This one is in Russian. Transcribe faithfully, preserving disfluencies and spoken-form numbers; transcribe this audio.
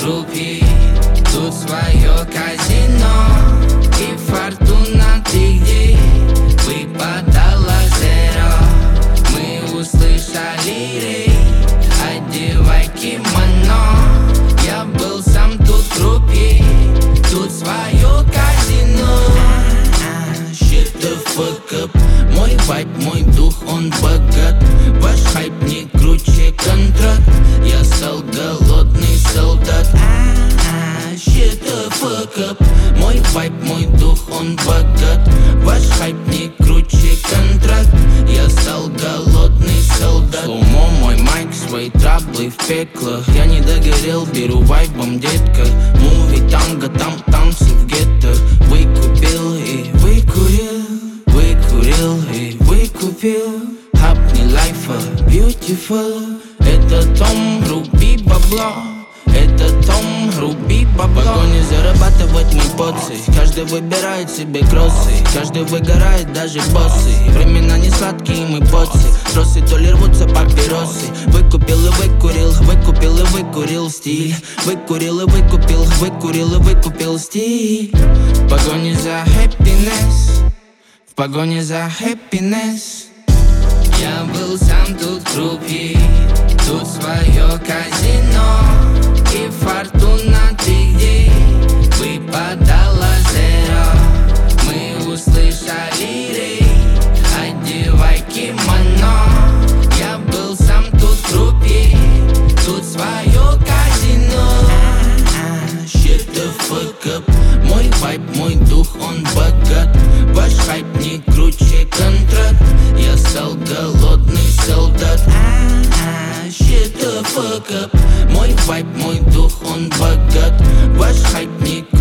трупе. Тут свое казино и фортуна, ты где? Выпадала зеро, мы услышали рей. Одевай кимоно, я был сам тут в трупе. Тут свое казино. Shit the fuck up. Мой вайб, мой дух, он богат. Ваш хайп не круче контракт. Я стал голодный солдат. Shit the fuck up. Мой вайб, мой дух, он богат. Ваш хайп не круче контракт. Я стал голодный солдат. Слоумо, мой майк, свои траблы в пекло. Я не догорел, беру вайбом, детка. Муви, танго, там танцы в гетто. Выкупил и выкурил, выкурил и выкупил. Хапни лайфа, beautiful. Это Том, руби бабло. Это Том, руби бабло. В погоне зарабатывать не поцей. Каждый выбирает себе кроссы. Каждый выгорает, даже боссы. Времена не сладкие, мы поцы. Тросы то ли рвутся папиросы. Выкупил и выкурил, выкупил и выкурил стиль. Выкурил и выкупил, выкурил и выкупил стиль. В погоне за happiness, в погоне за happiness. Я был сам тут в трупе. Тут свое казино и фортуна, ты где? Выпадала зеро, мы услышали рей. Одевай кимоно, я был сам тут в трупе. Тут свое казино. Shit the fuck up. Мой вайб, мой дух, он богат. Ваш хайп не круче контракт. Я стал голодный солдат. Shit the fuck up. Мой вайб, мой дух, он богат. Ваш хайп не круче